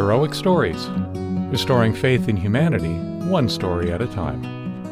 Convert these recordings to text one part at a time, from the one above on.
Heroic Stories, restoring faith in humanity, one story at a time.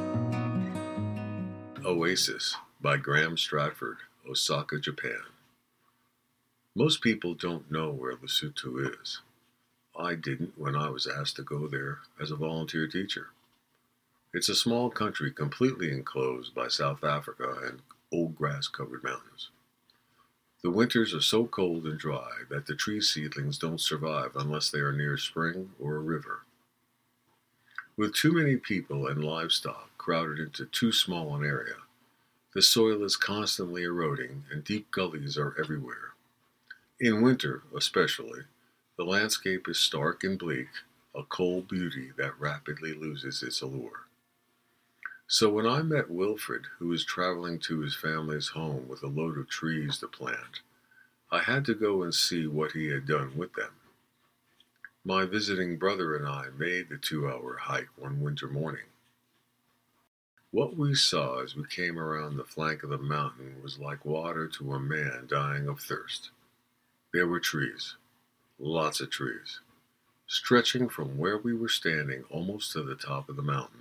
Oasis by Graham Stratford, Osaka, Japan. Most people don't know where Lesotho is. I didn't when I was asked to go there as a volunteer teacher. It's a small country completely enclosed by South Africa and old grass-covered mountains. The winters are so cold and dry that the tree seedlings don't survive unless they are near spring or a river. With too many people and livestock crowded into too small an area, the soil is constantly eroding and deep gullies are everywhere. In winter, especially, the landscape is stark and bleak, a cold beauty that rapidly loses its allure. So when I met Wilfred, who was traveling to his family's home with a load of trees to plant, I had to go and see what he had done with them. My visiting brother and I made the 2-hour hike one winter morning. What we saw as we came around the flank of the mountain was like water to a man dying of thirst. There were trees, lots of trees, stretching from where we were standing almost to the top of the mountain.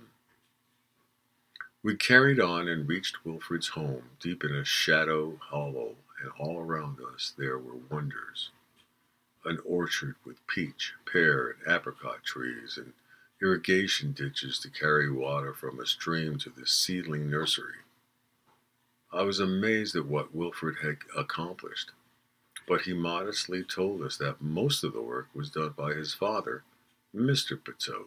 We carried on and reached Wilfred's home, deep in a shadow hollow, and all around us there were wonders. An orchard with peach, pear, and apricot trees, and irrigation ditches to carry water from a stream to the seedling nursery. I was amazed at what Wilfred had accomplished, but he modestly told us that most of the work was done by his father, Mr. Pitso.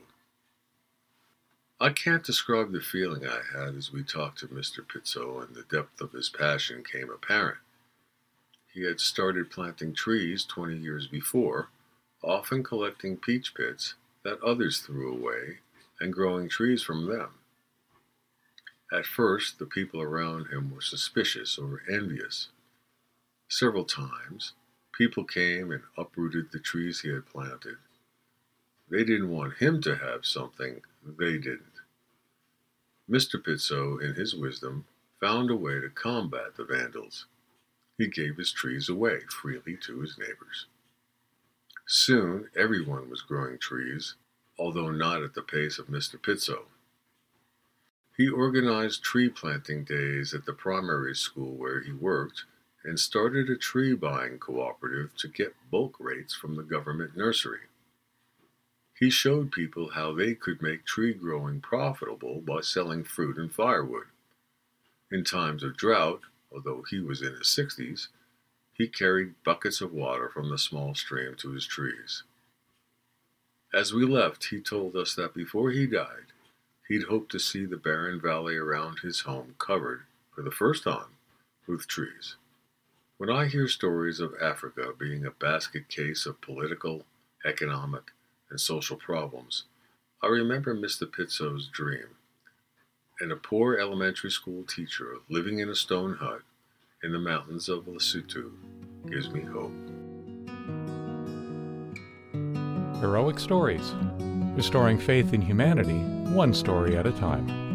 I can't describe the feeling I had as we talked to Mr. Pitso, and the depth of his passion came apparent. He had started planting trees 20 years before, often collecting peach pits that others threw away and growing trees from them. At first, the people around him were suspicious or envious. Several times, people came and uprooted the trees he had planted. They didn't want him to have something they didn't. Mr. Pitso, in his wisdom, found a way to combat the vandals. He gave his trees away freely to his neighbors. Soon, everyone was growing trees, although not at the pace of Mr. Pitso. He organized tree planting days at the primary school where he worked and started a tree buying cooperative to get bulk rates from the government nursery. He showed people how they could make tree growing profitable by selling fruit and firewood. In times of drought, although he was in his 60s, he carried buckets of water from the small stream to his trees. As we left, he told us that before he died, he'd hoped to see the barren valley around his home covered, for the first time, with trees. When I hear stories of Africa being a basket case of political, economic, and social problems, I remember Mr. Pitso's dream, and a poor elementary school teacher living in a stone hut in the mountains of Lesotho gives me hope. Heroic Stories, restoring faith in humanity, one story at a time.